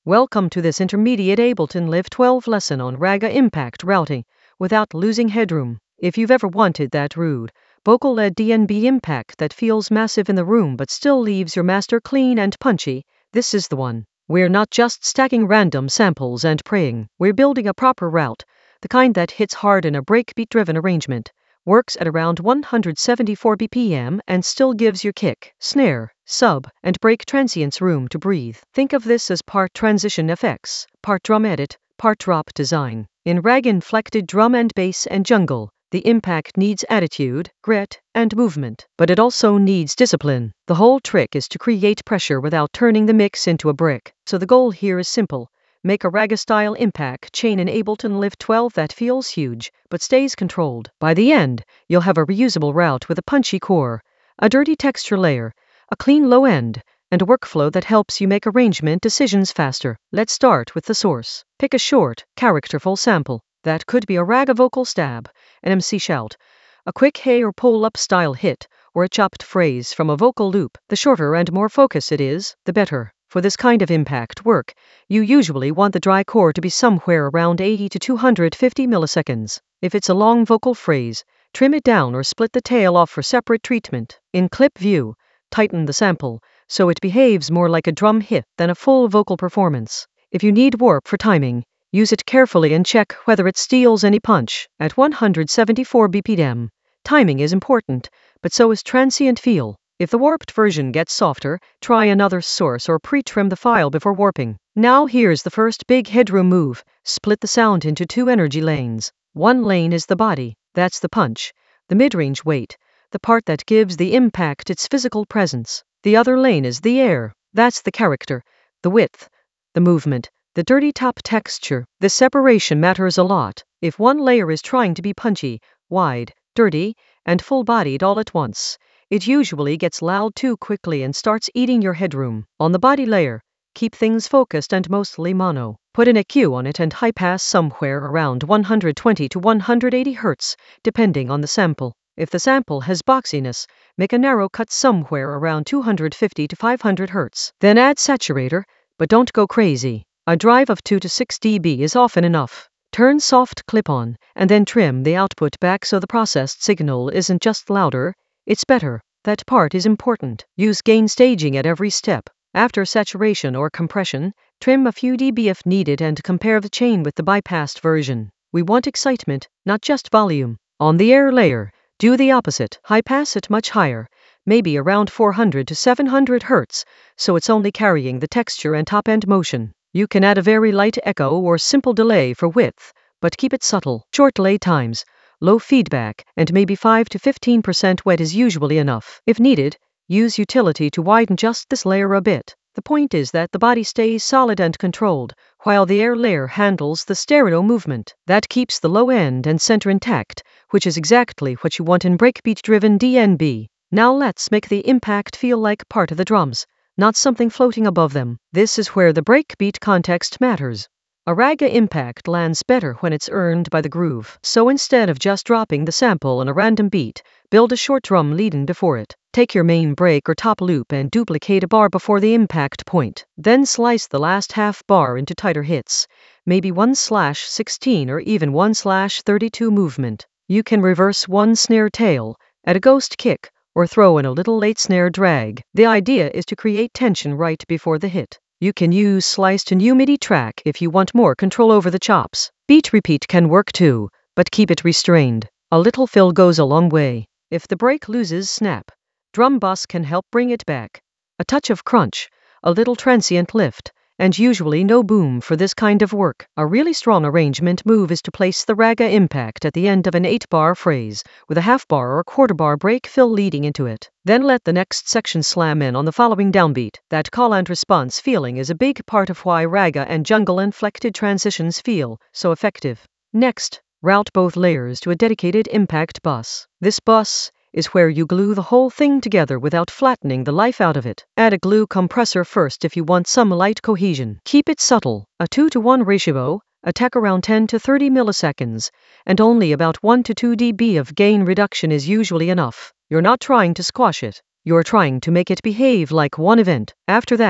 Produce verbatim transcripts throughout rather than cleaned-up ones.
Welcome to this intermediate Ableton Live twelve lesson on Raga impact routing without losing headroom. If you've ever wanted that rude, vocal-led D N B impact that feels massive in the room but still leaves your master clean and punchy, this is the one. We're not just stacking random samples and praying, we're building a proper route, the kind that hits hard in a breakbeat-driven arrangement, works at around one hundred seventy-four B P M and still gives your kick, snare, sub, and break transients room to breathe. Think of this as part transition effects, part drum edit, part drop design. In rag inflected drum and bass and jungle, the impact needs attitude, grit, and movement, but it also needs discipline. The whole trick is to create pressure without turning the mix into a brick. So the goal here is simple. Make a Raga-style impact chain in Ableton Live twelve that feels huge, but stays controlled. By the end, you'll have a reusable route with a punchy core, a dirty texture layer, a clean low end, and a workflow that helps you make arrangement decisions faster. Let's start with the source. Pick a short, characterful sample. That could be a Raga vocal stab, an M C shout, a quick hey or pull-up style hit, or a chopped phrase from a vocal loop. The shorter and more focused it is, the better. For this kind of impact work, you usually want the dry core to be somewhere around eighty to two hundred fifty milliseconds. If it's a long vocal phrase, trim it down or split the tail off for separate treatment. In clip view, tighten the sample so it behaves more like a drum hit than a full vocal performance. If you need warp for timing, use it carefully and check whether it steals any punch. At one hundred seventy-four B P M, timing is important, but so is transient feel. If the warped version gets softer, try another source or pre-trim the file before warping. Now here's the first big headroom move. Split the sound into two energy lanes. One lane is the body, that's the punch, the mid-range weight, the part that gives the impact its physical presence. The other lane is the air, that's the character, the width, the movement, the dirty top texture. This separation matters a lot. If one layer is trying to be punchy, wide, dirty, and full-bodied all at once, it usually gets loud too quickly and starts eating your headroom. On the body layer, keep things focused and mostly mono. Put an E Q on it and high pass somewhere around one hundred twenty to one hundred eighty hertz, depending on the sample. If the sample has boxiness, make a narrow cut somewhere around two hundred fifty to five hundred hertz. Then add saturator, but don't go crazy. A drive of two to six decibels is often enough. Turn soft clip on, and then trim the output back so the processed signal isn't just louder, it's better. That part is important. Use gain staging at every step. After saturation or compression, trim a few dB if needed and compare the chain with the bypassed version. We want excitement, not just volume. On the air layer, do the opposite. High pass it much higher, maybe around four hundred to seven hundred hertz, so it's only carrying the texture and top-end motion. You can add a very light echo or simple delay for width, but keep it subtle. Short delay times, low feedback, and maybe five to fifteen percent wet is usually enough. If needed, use utility to widen just this layer a bit. The point is that the body stays solid and controlled, while the air layer handles the stereo movement. That keeps the low end and center intact, which is exactly what you want in breakbeat-driven D N B. Now let's make the impact feel like part of the drums, not something floating above them. This is where the breakbeat context matters. A Raga impact lands better when it's earned by the groove. So instead of just dropping the sample on a random beat, build a short drum lead-in before it. Take your main break or top loop and duplicate a bar before the impact point. Then slice the last half bar into tighter hits, maybe one slash sixteen or even one slash thirty-two movement. You can reverse one snare tail, add a ghost kick, or throw in a little late snare drag. The idea is to create tension right before the hit. You can use slice to new MIDI track if you want more control over the chops. Beat repeat can work too, but keep it restrained. A little fill goes a long way. If the break loses snap, drum bus can help bring it back. A touch of crunch, a little transient lift, and usually no boom for this kind of work. A really strong arrangement move is to place the Raga impact at the end of an eight-bar phrase, with a half-bar or quarter-bar break fill leading into it. Then let the next section slam in on the following downbeat. That call and response feeling is a big part of why Raga and jungle inflected transitions feel so effective. Next, route both layers to a dedicated impact bus. This bus is where you glue the whole thing together without flattening the life out of it. Add a glue compressor first if you want some light cohesion. Keep it subtle, a two to one ratio, attack around ten to thirty milliseconds, and only about one to two decibels of gain reduction is usually enough. You're not trying to squash it, you're trying to make it behave like one event. After that,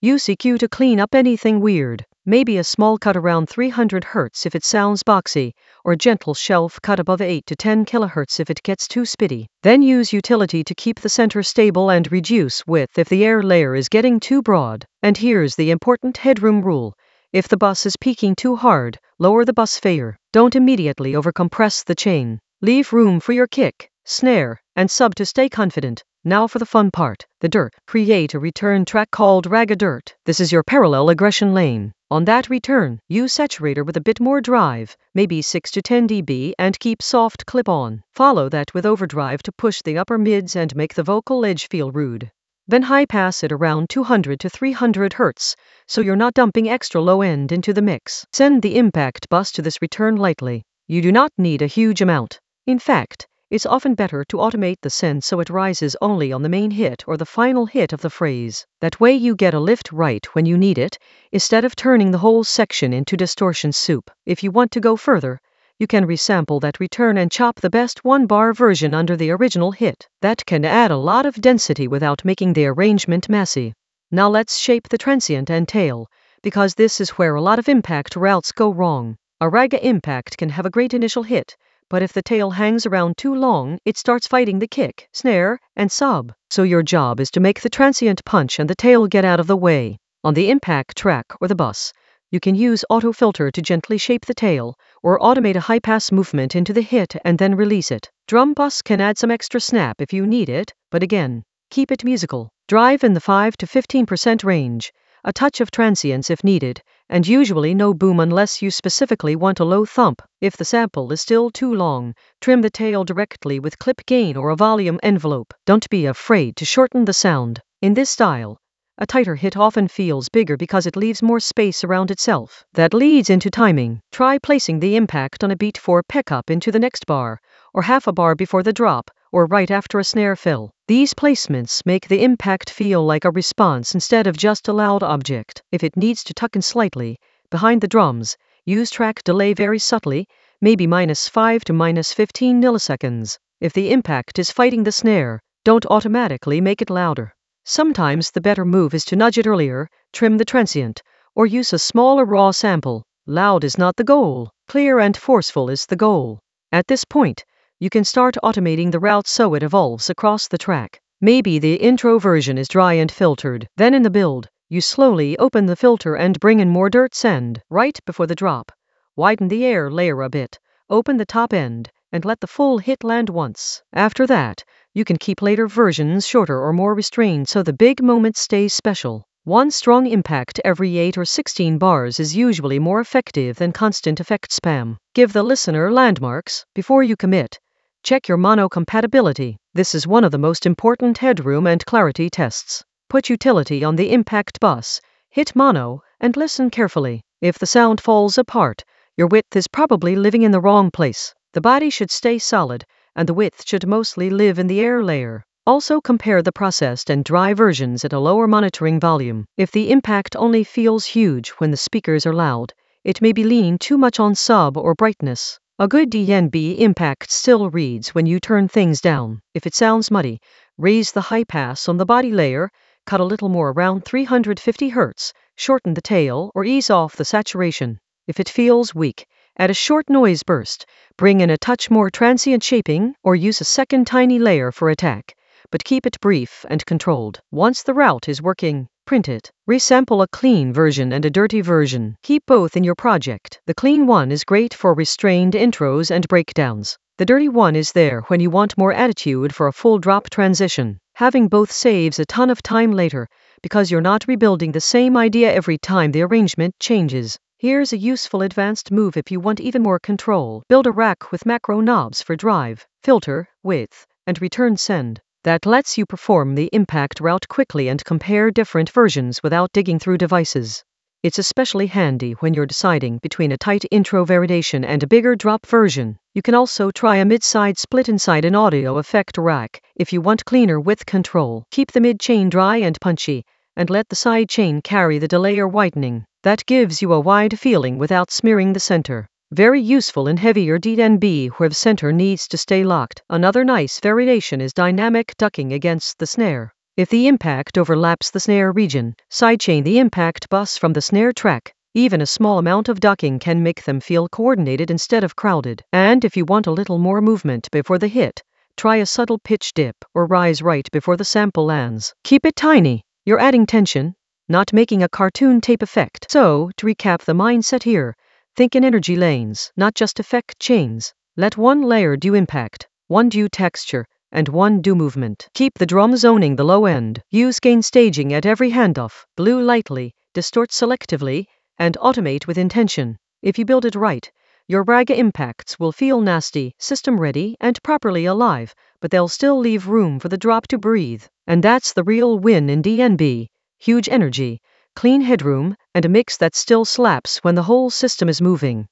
Use E Q to clean up anything weird. Maybe a small cut around three hundred hertz if it sounds boxy, or a gentle shelf cut above eight to ten kilohertz if it gets too spitty. Then use utility to keep the center stable and reduce width if the air layer is getting too broad. And here's the important headroom rule. If the bus is peaking too hard, lower the bus fader. Don't immediately overcompress the chain. Leave room for your kick, snare, and sub to stay confident. Now for the fun part, the dirt. Create a return track called Raga Dirt. This is your parallel aggression lane. On that return, use saturator with a bit more drive, maybe six to ten decibels, and keep soft clip on. Follow that with overdrive to push the upper mids and make the vocal edge feel rude. Then high pass it around two hundred to three hundred hertz, so you're not dumping extra low end into the mix. Send the impact bus to this return lightly. You do not need a huge amount. In fact, it's often better to automate the send so it rises only on the main hit or the final hit of the phrase. That way you get a lift right when you need it, instead of turning the whole section into distortion soup. If you want to go further, you can resample that return and chop the best one-bar version under the original hit. That can add a lot of density without making the arrangement messy. Now let's shape the transient and tail, because this is where a lot of impact routes go wrong. A Raga impact can have a great initial hit, but if the tail hangs around too long, it starts fighting the kick, snare, and sub. So your job is to make the transient punch and the tail get out of the way. On the impact track or the bus, you can use auto filter to gently shape the tail, or automate a high pass movement into the hit and then release it. Drum bus can add some extra snap if you need it, but again, keep it musical. Drive in the five to fifteen percent range, a touch of transience if needed, and usually no boom unless you specifically want a low thump. If the sample is still too long, trim the tail directly with clip gain or a volume envelope. Don't be afraid to shorten the sound. In this style, a tighter hit often feels bigger because it leaves more space around itself. That leads into timing. Try placing the impact on a beat for pickup into the next bar, or half a bar before the drop, or right after a snare fill. These placements make the impact feel like a response instead of just a loud object. If it needs to tuck in slightly, behind the drums, use track delay very subtly, maybe minus five to minus fifteen milliseconds. If the impact is fighting the snare, don't automatically make it louder. Sometimes the better move is to nudge it earlier, trim the transient, or use a smaller raw sample. Loud is not the goal, clear and forceful is the goal. At this point, you can start automating the route so it evolves across the track. Maybe the intro version is dry and filtered. Then in the build, you slowly open the filter and bring in more dirt send. Right before the drop, widen the air layer a bit, open the top end, and let the full hit land once. After that, you can keep later versions shorter or more restrained so the big moment stays special. One strong impact every eight or sixteen bars is usually more effective than constant effect spam. Give the listener landmarks before you commit. Check your mono compatibility. This is one of the most important headroom and clarity tests. Put utility on the impact bus, hit mono, and listen carefully. If the sound falls apart, your width is probably living in the wrong place. The body should stay solid, and the width should mostly live in the air layer. Also compare the processed and dry versions at a lower monitoring volume. If the impact only feels huge when the speakers are loud, it may be leaning too much on sub or brightness. A good D N B impact still reads when you turn things down. If it sounds muddy, raise the high pass on the body layer, cut a little more around three hundred fifty hertz, shorten the tail or ease off the saturation. If it feels weak, add a short noise burst, bring in a touch more transient shaping, or use a second tiny layer for attack, but keep it brief and controlled. Once the route is working, print it. Resample a clean version and a dirty version. Keep both in your project. The clean one is great for restrained intros and breakdowns. The dirty one is there when you want more attitude for a full drop transition. Having both saves a ton of time later, because you're not rebuilding the same idea every time the arrangement changes. Here's a useful advanced move if you want even more control. Build a rack with macro knobs for drive, filter, width, and return send. That lets you perform the impact route quickly and compare different versions without digging through devices. It's especially handy when you're deciding between a tight intro variation and a bigger drop version. You can also try a mid-side split inside an audio effect rack if you want cleaner width control. Keep the mid-chain dry and punchy, and let the side chain carry the delay or whitening. That gives you a wide feeling without smearing the center. Very useful in heavier D N B where the center needs to stay locked. Another nice variation is dynamic ducking against the snare. If the impact overlaps the snare region, sidechain the impact bus from the snare track. Even a small amount of ducking can make them feel coordinated instead of crowded. And if you want a little more movement before the hit, try a subtle pitch dip or rise right before the sample lands. Keep it tiny. You're adding tension, not making a cartoon tape effect. So, to recap the mindset here, think in energy lanes, not just effect chains. Let one layer do impact, one do texture, and one do movement. Keep the drum zoning the low end. Use gain staging at every handoff. Blue lightly, distort selectively, and automate with intention. If you build it right, your Raga impacts will feel nasty, system ready, and properly alive, but they'll still leave room for the drop to breathe. And that's the real win in D N B. Huge energy, clean headroom, and a mix that still slaps when the whole system is moving.